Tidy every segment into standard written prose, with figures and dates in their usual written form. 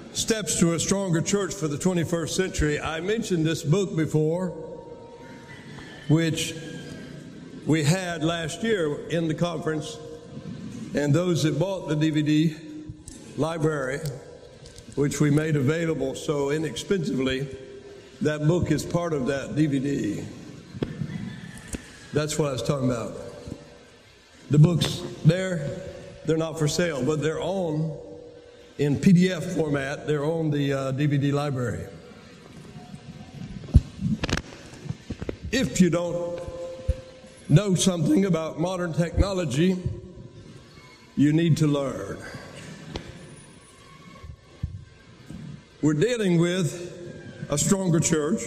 Steps to a Stronger Church for the 21st Century. I mentioned this book before, which we had last year in the conference, and those that bought the DVD library, which we made available so inexpensively, that book is part of that DVD. That's what I was talking about. The books they're not for sale, but they're on in PDF format. They're on the DVD library. If you don't know something about modern technology, you need to learn. We're dealing with a stronger church,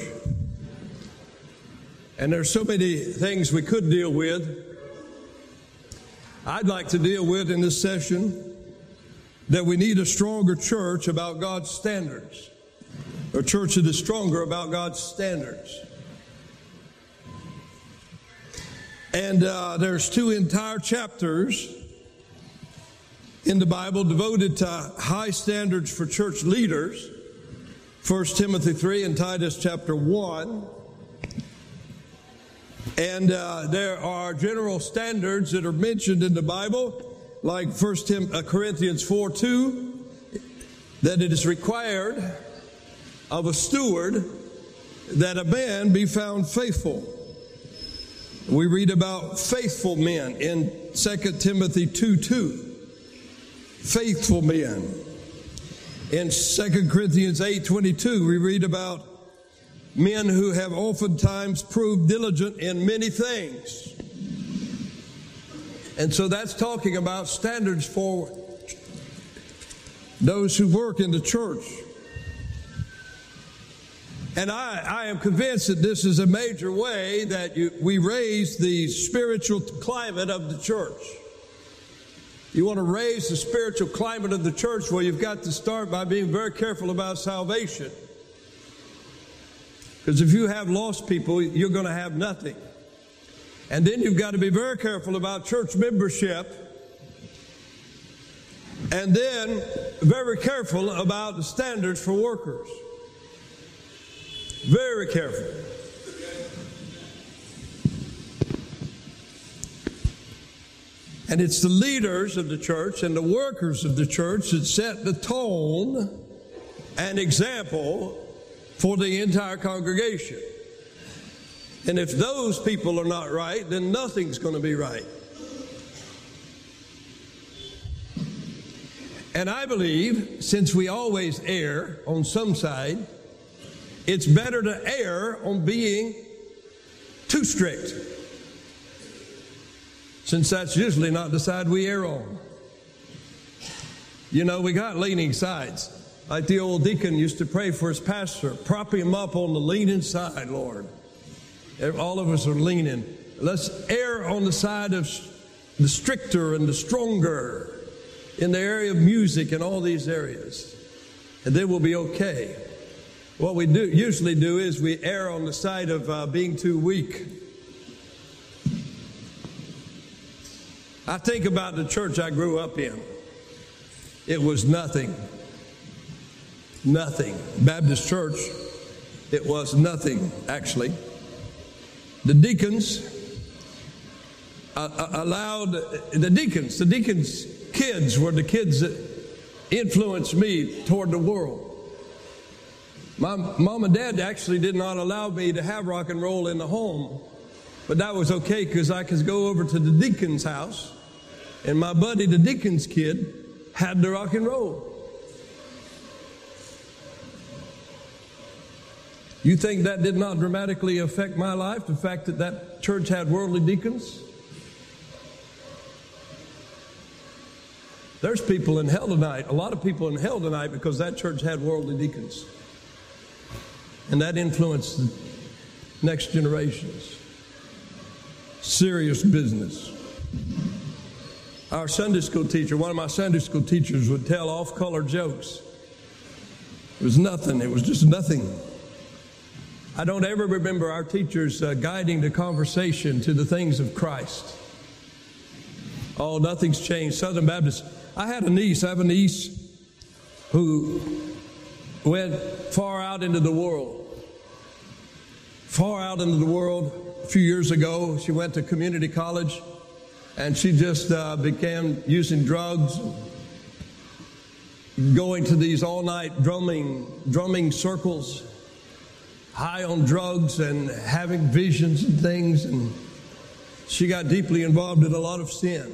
and there's so many things we could deal with. I'd like to deal with in this session that we need a stronger church about God's standards, a church that is stronger about God's standards. And there's two entire chapters in the Bible devoted to high standards for church leaders. 1 Timothy 3 and Titus chapter 1. And there are general standards that are mentioned in the Bible, like 1 Corinthians 4:2, that it is required of a steward that a man be found faithful. We read about faithful men in 2 Timothy 2:2. Faithful men. In 2 Corinthians 8:22, we read about men who have oftentimes proved diligent in many things. And so that's talking about standards for those who work in the church. And I am convinced that this is a major way that we raise the spiritual climate of the church. You want to raise the spiritual climate of the church, well, you've got to start by being very careful about salvation. Because if you have lost people, you're going to have nothing. And then you've got to be very careful about church membership. And then very careful about the standards for workers. Very careful. And it's the leaders of the church and the workers of the church that set the tone and example for the entire congregation. And if those people are not right, then nothing's going to be right. And I believe, since we always err on some side, it's better to err on being too strict, since that's usually not the side we err on. You know, we got leaning sides. Like the old deacon used to pray for his pastor, prop him up on the leaning side, Lord. All of us are leaning. Let's err on the side of the stricter and the stronger in the area of music and all these areas. And then we'll be okay. What we usually do is we err on the side of being too weak. I think about the church I grew up in. It was nothing. Nothing. Baptist church, it was nothing, actually. The deacons allowed, the deacons' kids were the kids that influenced me toward the world. My mom and dad actually did not allow me to have rock and roll in the home, but that was okay because I could go over to the deacon's house, and my buddy, the deacon's kid, had the rock and roll. You think that did not dramatically affect my life, the fact that that church had worldly deacons? There's people in hell tonight, a lot of people in hell tonight, because that church had worldly deacons. And that influenced the next generations. Serious business. Our Sunday school teacher, one of my Sunday school teachers, would tell off-color jokes. It was nothing. It was just nothing. I don't ever remember our teachers guiding the conversation to the things of Christ. Oh, nothing's changed. Southern Baptist. I have a niece who went far out into the world. Far out into the world. A few years ago, she went to community college, and she just began using drugs, going to these all-night drumming circles, high on drugs and having visions and things, and she got deeply involved in a lot of sin.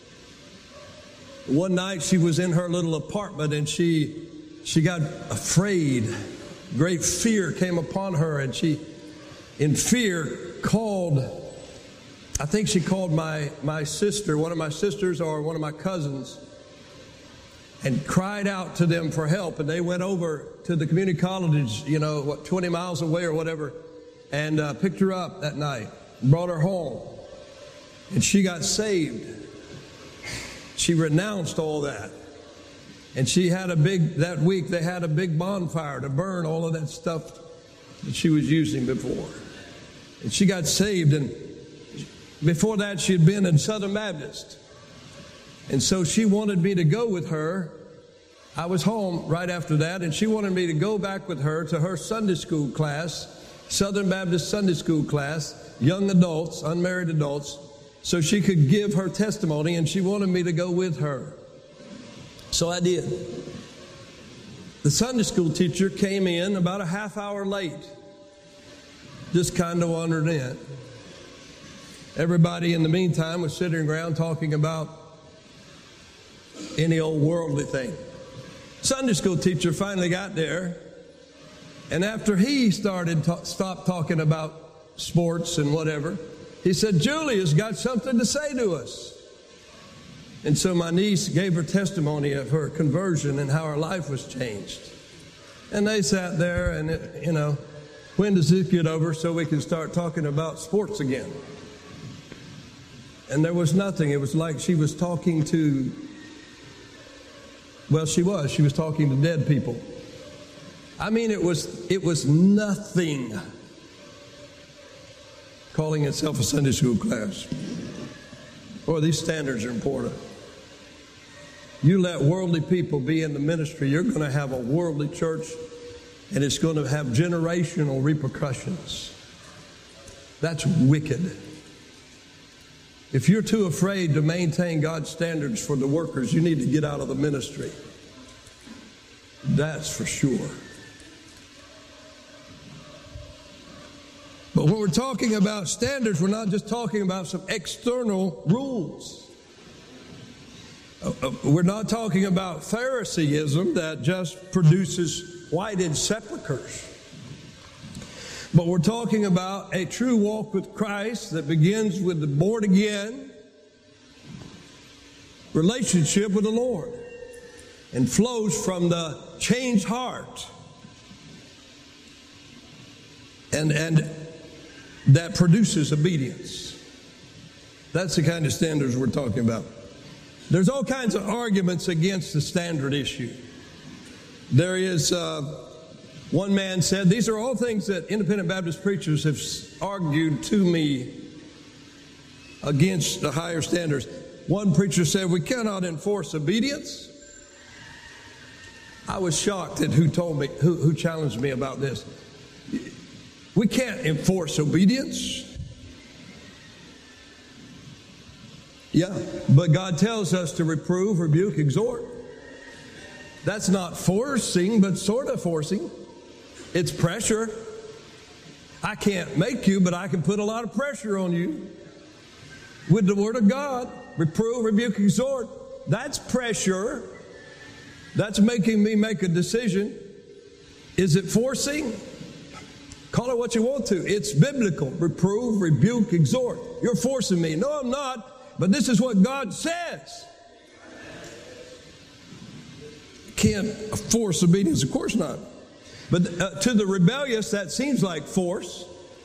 One night she was in her little apartment, and she got afraid. Great fear came upon her, and she, in fear, called, I think she called my sister, one of my sisters or one of my cousins, and cried out to them for help. And they went over to the community college, 20 miles away or whatever, and picked her up that night, brought her home. And she got saved. She renounced all that. And she had that week they had a big bonfire to burn all of that stuff that she was using before. And she got saved, and before that she had been in Southern Baptist. And so she wanted me to go with her. I was home right after that, and she wanted me to go back with her to her Sunday school class, Southern Baptist Sunday school class, young adults, unmarried adults, so she could give her testimony, and she wanted me to go with her. So I did. The Sunday school teacher came in about a half hour late. Just kind of wandered in. Everybody in the meantime was sitting around talking about any old worldly thing. Sunday school teacher finally got there, and after he stopped talking about sports and whatever, he said, "Julia's got something to say to us." And so my niece gave her testimony of her conversion and how her life was changed. And they sat there and, when does this get over so we can start talking about sports again? And there was nothing. It was like she was talking to, she was talking to dead people. I mean, it was nothing. Calling itself a Sunday school class. Boy, these standards are important. You let worldly people be in the ministry, you're going to have a worldly church, and it's going to have generational repercussions. That's wicked. If you're too afraid to maintain God's standards for the workers, you need to get out of the ministry. That's for sure. But when we're talking about standards, we're not just talking about some external rules. We're not talking about Phariseeism that just produces whited sepulchres. But we're talking about a true walk with Christ that begins with the born again relationship with the Lord and flows from the changed heart. And that produces obedience. That's the kind of standards we're talking about. There's all kinds of arguments against the standard issue. There is, one man said, these are all things that independent Baptist preachers have argued to me against the higher standards. One preacher said, we cannot enforce obedience. I was shocked at who challenged me about this. We can't enforce obedience. Yeah, but God tells us to reprove, rebuke, exhort. That's not forcing, but sort of forcing. It's pressure. I can't make you, but I can put a lot of pressure on you with the Word of God. Reprove, rebuke, exhort. That's pressure. That's making me make a decision. Is it forcing? Call it what you want to. It's biblical. Reprove, rebuke, exhort. You're forcing me. No, I'm not. But this is what God says. Can't force obedience. Of course not. But to the rebellious, that seems like force.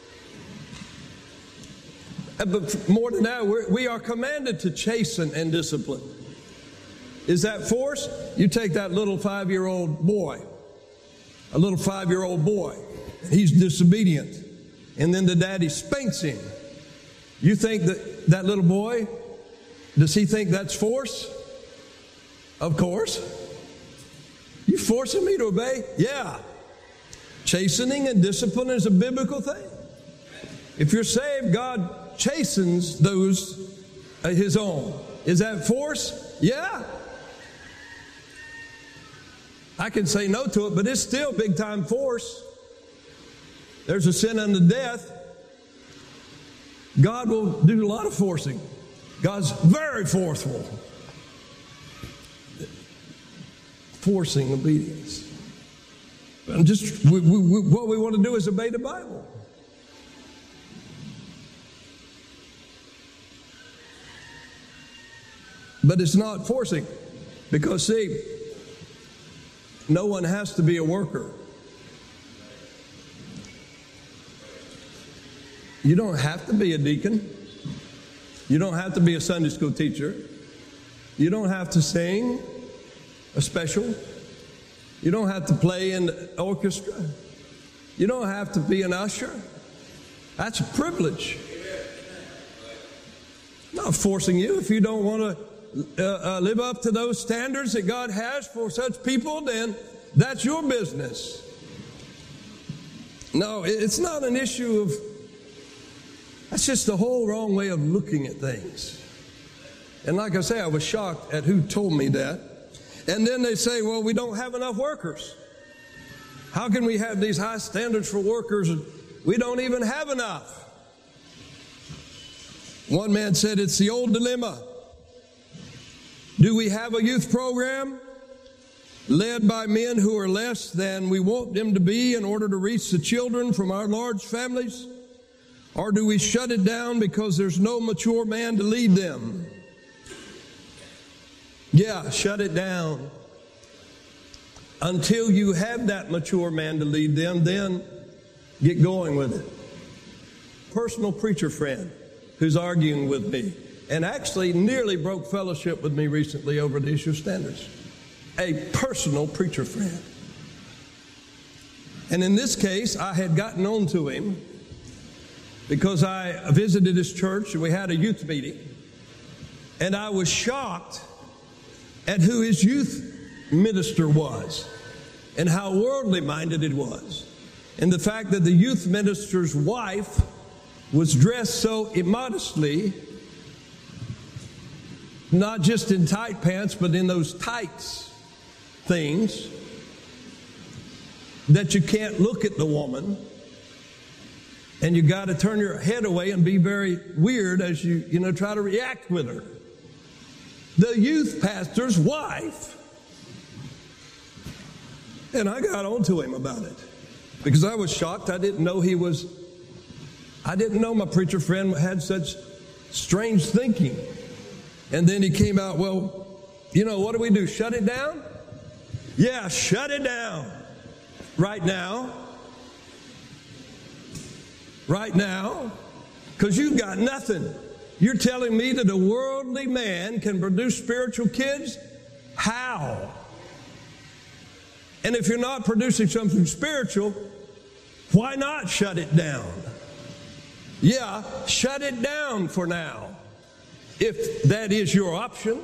But more than that, we are commanded to chasten and discipline. Is that force? You take that little 5-year-old boy, a little 5-year-old boy. He's disobedient. And then the daddy spanks him. You think that little boy, does he think that's force? Of course. You forcing me to obey? Yeah. Chastening and discipline is a biblical thing. If you're saved, God chastens those His own. Is that force? Yeah. I can say no to it, but it's still big time force. There's a sin unto death. God will do a lot of forcing. God's very forceful. Forcing obedience. And just what we want to do is obey the Bible. But it's not forcing. Because see, no one has to be a worker. You don't have to be a deacon. You don't have to be a Sunday school teacher. You don't have to sing a special. You don't have to play in the orchestra. You don't have to be an usher. That's a privilege. I'm not forcing you. If you don't want to live up to those standards that God has for such people, then that's your business. No, it's not an issue of... That's just the whole wrong way of looking at things. And like I say, I was shocked at who told me that. And then they say, well, we don't have enough workers. How can we have these high standards for workers and we don't even have enough? One man said it's the old dilemma. Do we have a youth program led by men who are less than we want them to be in order to reach the children from our large families? Or do we shut it down because there's no mature man to lead them? Yeah, shut it down. Until you have that mature man to lead them, then get going with it. Personal preacher friend who's arguing with me and actually nearly broke fellowship with me recently over the issue of standards. A personal preacher friend. And in this case, I had gotten on to him because I visited his church and we had a youth meeting. And I was shocked at who his youth minister was and how worldly minded it was. And the fact that the youth minister's wife was dressed so immodestly, not just in tight pants, but in those tights things, that you can't look at the woman. And you got to turn your head away and be very weird as you try to react with her. The youth pastor's wife. And I got on to him about it because I was shocked. I didn't know my preacher friend had such strange thinking. And then he came out, well, what do we do? Shut it down? Yeah, shut it down. Right now. Right now, because you've got nothing. You're telling me that a worldly man can produce spiritual kids? How? And if you're not producing something spiritual, why not shut it down? Yeah, shut it down for now. If that is your option.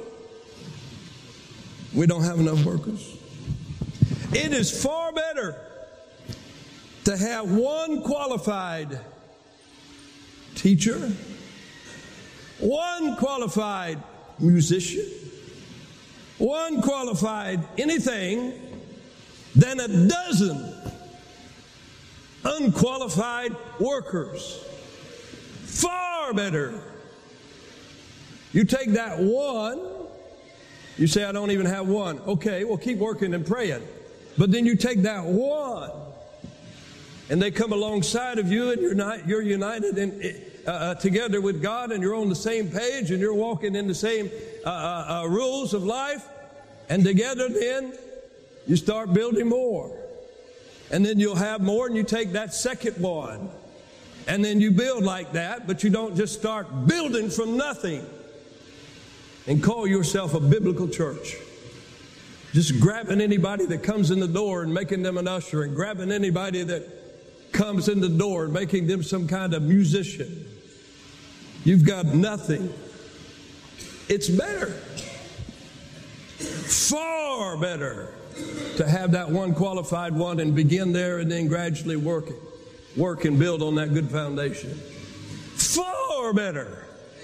We don't have enough workers. It is far better to have one qualified teacher, one qualified musician, one qualified anything, than a dozen unqualified workers. Far better. You take that one, you say, I don't even have one. Okay, well, keep working and praying. But then you take that one, and they come alongside of you, and you're united together with God, and you're on the same page, and you're walking in the same rules of life. And together then, you start building more. And then you'll have more, and you take that second one. And then you build like that, but you don't just start building from nothing and call yourself a biblical church. Just grabbing anybody that comes in the door and making them an usher, and grabbing anybody that comes in the door and making them some kind of musician. You've got nothing. It's better. Far better to have that one qualified one and begin there and then gradually work and build on that good foundation. Far better.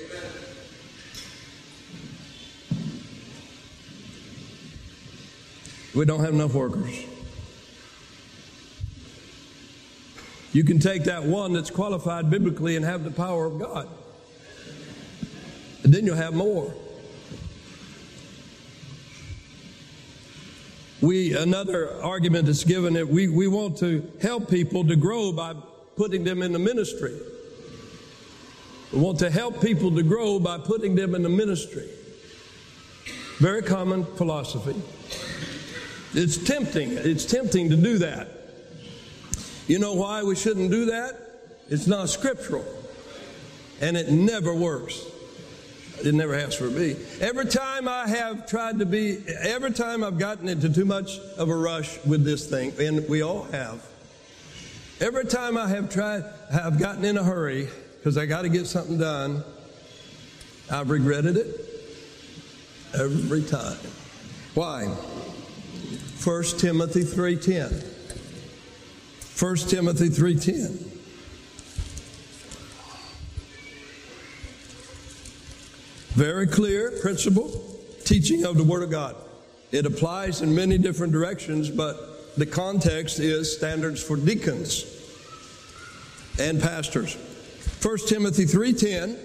We don't have enough workers. You can take that one that's qualified biblically and have the power of God. And then you'll have more. Another argument is given that we want to help people to grow by putting them in the ministry. We want to help people to grow by putting them in the ministry. Very common philosophy. It's tempting. It's tempting to do that. You know why we shouldn't do that? It's not scriptural. And it never works. It never has for me. Every time I've gotten into too much of a rush with this thing, and we all have. Every time I've gotten in a hurry because I got to get something done, I've regretted it every time. Why? 1 Timothy 3:10. 1 Timothy 3:10. Very clear principle, teaching of the Word of God. It applies in many different directions, but the context is standards for deacons and pastors. 1 Timothy 3:10,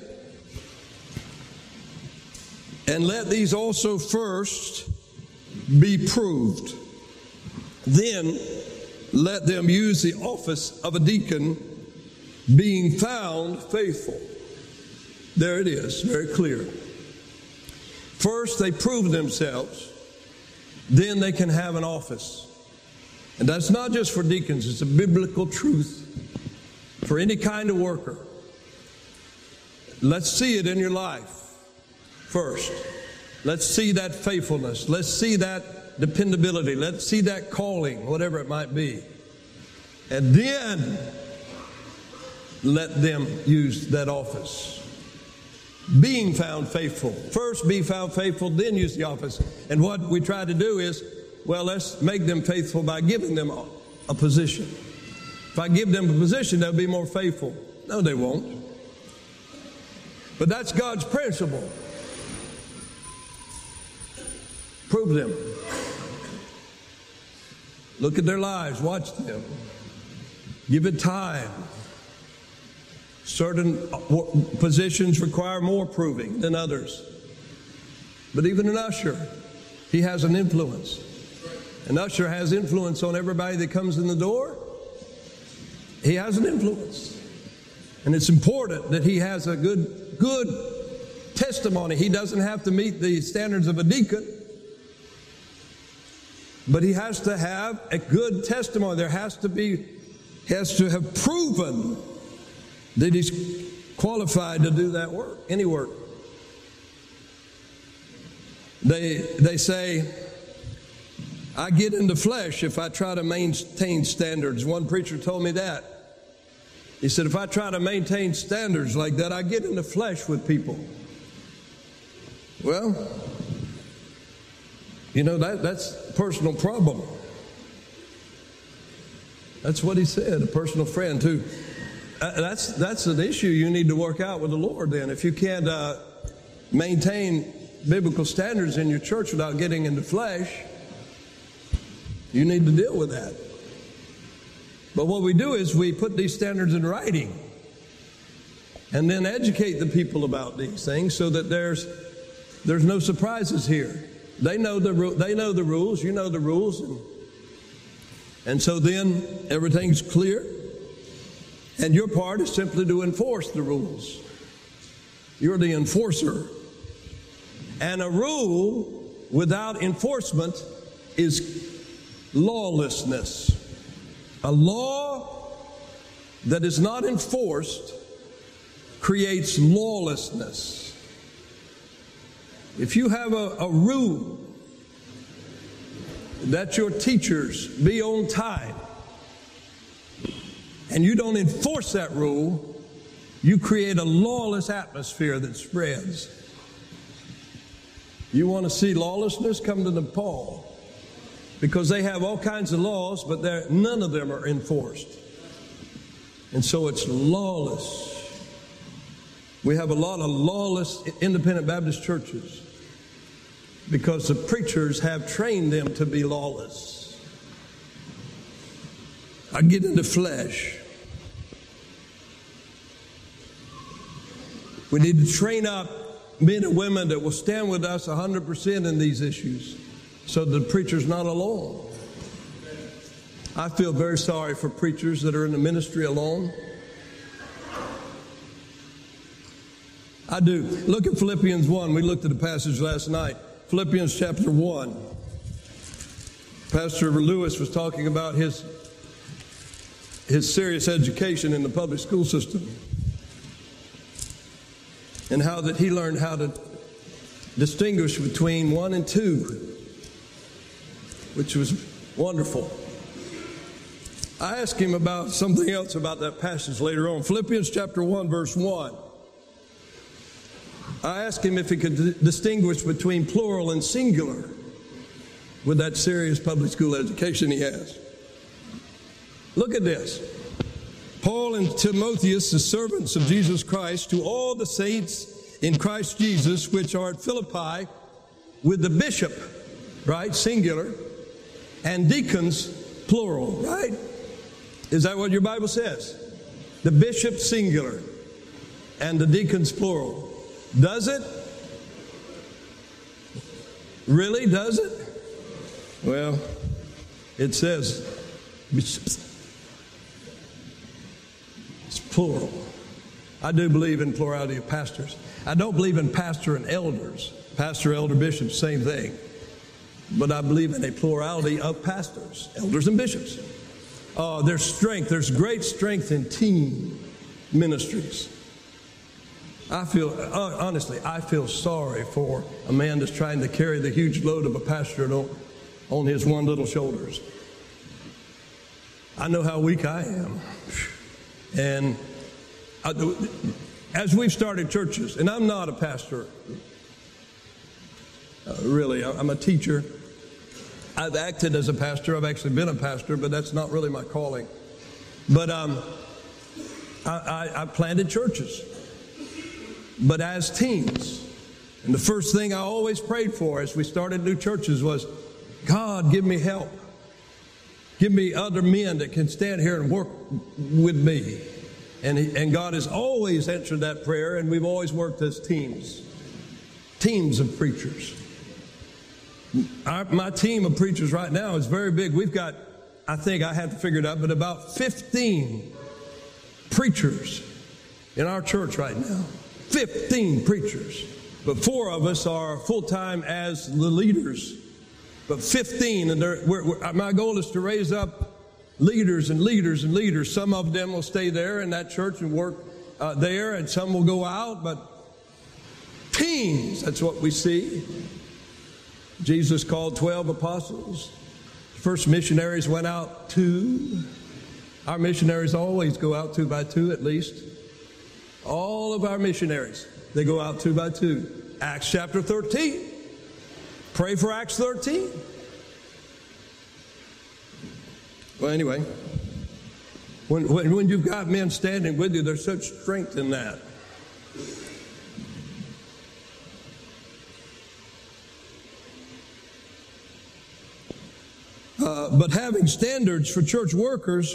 and let these also first be proved. Then let them use the office of a deacon, being found faithful. There it is, very clear. First, they prove themselves. Then they can have an office. And that's not just for deacons. It's a biblical truth for any kind of worker. Let's see it in your life first. Let's see that faithfulness. Let's see that dependability. Let's see that calling, whatever it might be. And then let them use that office. Being found faithful. First be found faithful, then use the office. And what we try to do is, well, let's make them faithful by giving them a position. If I give them a position, they'll be more faithful. No, they won't. But that's God's principle. Prove them. Look at their lives. Watch them. Give it time. Certain positions require more proving than others. But even an usher, he has an influence. An usher has influence on everybody that comes in the door. He has an influence. And it's important that he has a good testimony. He doesn't have to meet the standards of a deacon. But he has to have a good testimony. He has to have proven that he's qualified to do that work, any work. They say, I get in the flesh if I try to maintain standards. One preacher told me that. He said, if I try to maintain standards like that, I get in the flesh with people. Well, you know, that's a personal problem. That's what he said, a personal friend too. That's an issue you need to work out with the Lord then. If you can't maintain biblical standards in your church without getting into flesh, you need to deal with that. But what we do is we put these standards in writing and then educate the people about these things so that there's no surprises here. They know the rules, you know the rules, and so then everything's clear. And your part is simply to enforce the rules. You're the enforcer. And a rule without enforcement is lawlessness. A law that is not enforced creates lawlessness. If you have a rule that your teachers be on time, and you don't enforce that rule, you create a lawless atmosphere that spreads. You want to see lawlessness? Come to Nepal. because they have all kinds of laws, but none of them are enforced. And so it's lawless. We have a lot of lawless independent Baptist churches because the preachers have trained them to be lawless. I get into flesh. We need to train up men and women that will stand with us 100% in these issues so the preacher's not alone. I feel very sorry for preachers that are in the ministry alone. I do. Look at Philippians 1. We looked at the passage last night. Philippians chapter 1. Pastor Lewis was talking about his serious education in the public school system and how that he learned how to distinguish between 1 and 2, which was wonderful. I asked him about something else about that passage later on. Philippians chapter 1, verse 1. I asked him if he could distinguish between plural and singular with that serious public school education he has. Look at this. Paul and Timotheus, the servants of Jesus Christ, to all the saints in Christ Jesus, which are at Philippi, with the bishop, right, singular, and deacons, plural, right? Is that what your Bible says? The bishop, singular, and the deacons, plural. Does it? Really, does it? Well, it says bishops. It's plural. I do believe in plurality of pastors. I don't believe in pastor and elders. Pastor, elder, bishop, same thing. But I believe in a plurality of pastors, elders, and bishops. There's strength. There's great strength in team ministries. I feel sorry for a man that's trying to carry the huge load of a pastor on his one little shoulders. I know how weak I am. And as we've started churches, and I'm not a pastor, really, I'm a teacher. I've acted as a pastor. I've actually been a pastor, but that's not really my calling. But I planted churches, but as teams. And the first thing I always prayed for as we started new churches was, God, give me help. Give me other men that can stand here and work with me. And God has always answered that prayer, and we've always worked as teams of preachers. My team of preachers right now is very big. We've got, I think I have to figure it out, but about 15 preachers in our church right now. 15 preachers. But 4 of us are full-time as the leaders. But 15, and my goal is to raise up leaders and leaders and leaders. Some of them will stay there in that church and work there, and some will go out, but teams, that's what we see. Jesus called 12 apostles. First missionaries went out 2. Our missionaries always go out 2 by 2 at least. All of our missionaries, they go out 2 by 2. Acts chapter 13. Pray for Acts 13. Well, anyway, when you've got men standing with you, there's such strength in that. But having standards for church workers,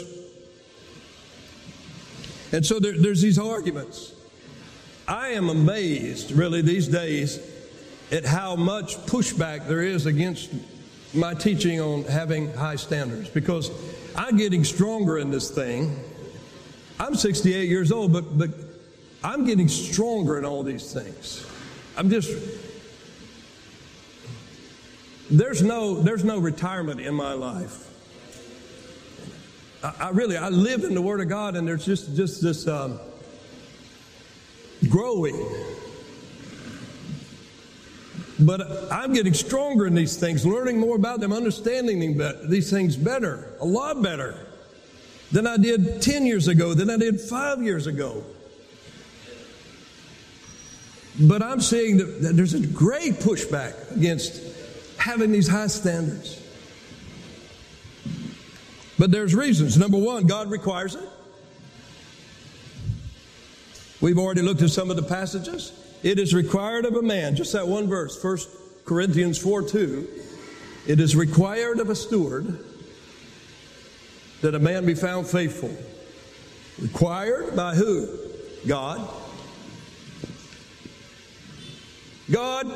and so there's these arguments. I am amazed, really, these days at how much pushback there is against my teaching on having high standards, because I'm getting stronger in this thing. I'm 68 years old, but I'm getting stronger in all these things. There's no retirement in my life. I live in the Word of God, and there's just this growing. But I'm getting stronger in these things, learning more about them, understanding these things better, a lot better than I did 10 years ago, than I did 5 years ago. But I'm seeing that there's a great pushback against having these high standards. But there's reasons. Number one, God requires it. We've already looked at some of the passages. It is required of a man, just that one verse, 1 Corinthians 4:2. It is required of a steward that a man be found faithful. Required by who? God. God.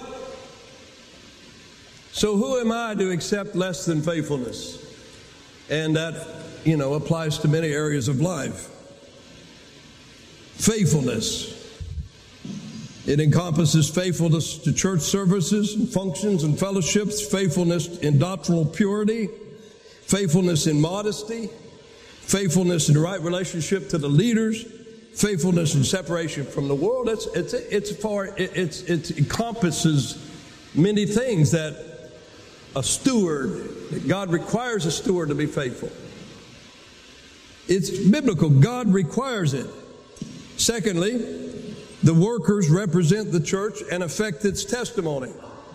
So who am I to accept less than faithfulness? And that, applies to many areas of life. Faithfulness. It encompasses faithfulness to church services and functions and fellowships, faithfulness in doctrinal purity, faithfulness in modesty, faithfulness in right relationship to the leaders, faithfulness in separation from the world. It encompasses many things that a steward, that God requires a steward to be faithful. It's biblical. God requires it. Secondly, the workers represent the church and affect its testimony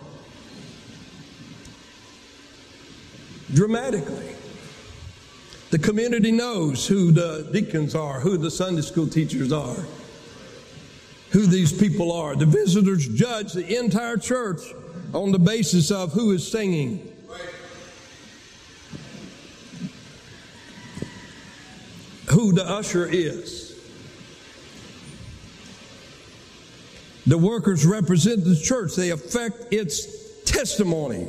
dramatically. The community knows who the deacons are, who the Sunday school teachers are, who these people are. The visitors judge the entire church on the basis of who is singing. Who the usher is. The workers represent the church. They affect its testimony.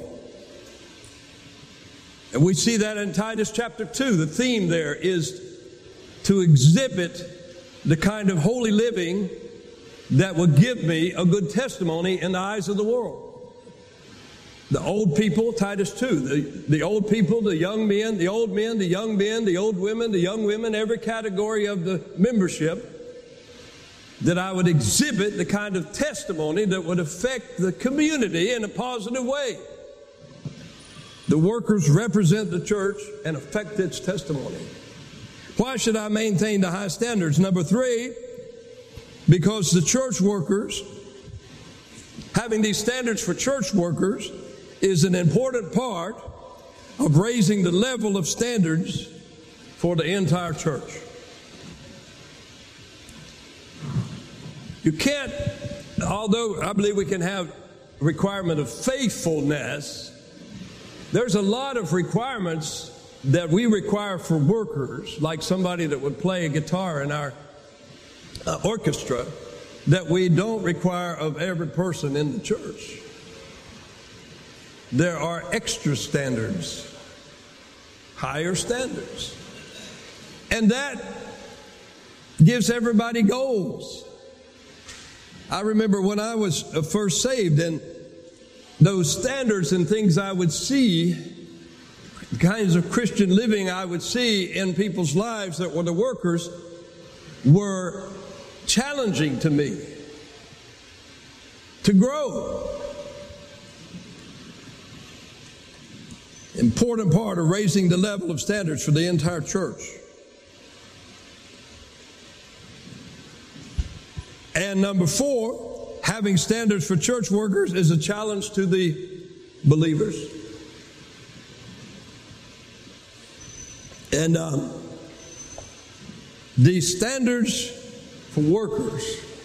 And we see that in Titus chapter 2. The theme there is to exhibit the kind of holy living that will give me a good testimony in the eyes of the world. The old people, Titus 2, the old people, the young men, the old men, the young men, the old women, the young women, every category of the membership, that I would exhibit the kind of testimony that would affect the community in a positive way. The workers represent the church and affect its testimony. Why should I maintain the high standards? Number 3, because the church workers, having these standards for church workers, is an important part of raising the level of standards for the entire church. You can't, although I believe we can have requirement of faithfulness, there's a lot of requirements that we require for workers, like somebody that would play a guitar in our orchestra, that we don't require of every person in the church. There are extra standards, higher standards. And that gives everybody goals. I remember when I was first saved, and those standards and things I would see, the kinds of Christian living I would see in people's lives that were the workers, were challenging to me to grow. Important part of raising the level of standards for the entire church. And number 4, having standards for church workers is a challenge to the believers. And the standards for workers,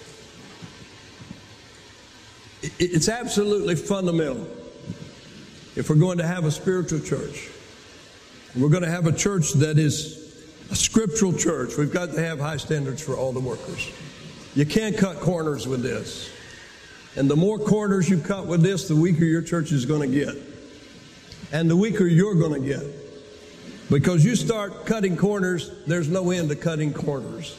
it's absolutely fundamental. If we're going to have a spiritual church, we're going to have a church that is a scriptural church, we've got to have high standards for all the workers. You can't cut corners with this. And the more corners you cut with this, the weaker your church is going to get. And the weaker you're going to get. Because you start cutting corners, there's no end to cutting corners.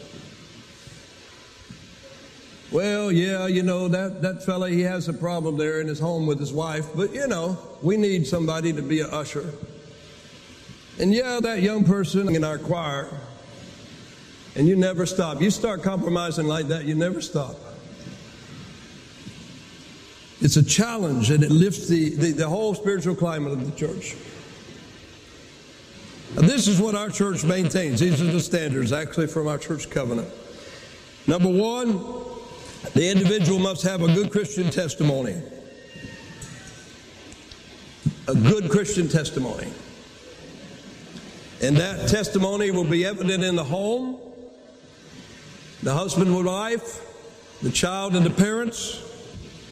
Well, yeah, that fella, he has a problem there in his home with his wife. But, we need somebody to be an usher. And yeah, that young person in our choir. And you never stop. You start compromising like that, you never stop. It's a challenge, and it lifts the whole spiritual climate of the church. Now, this is what our church maintains. These are the standards, actually, from our church covenant. Number 1, the individual must have a good Christian testimony. A good Christian testimony. And that testimony will be evident in the home, the husband and wife, the child and the parents,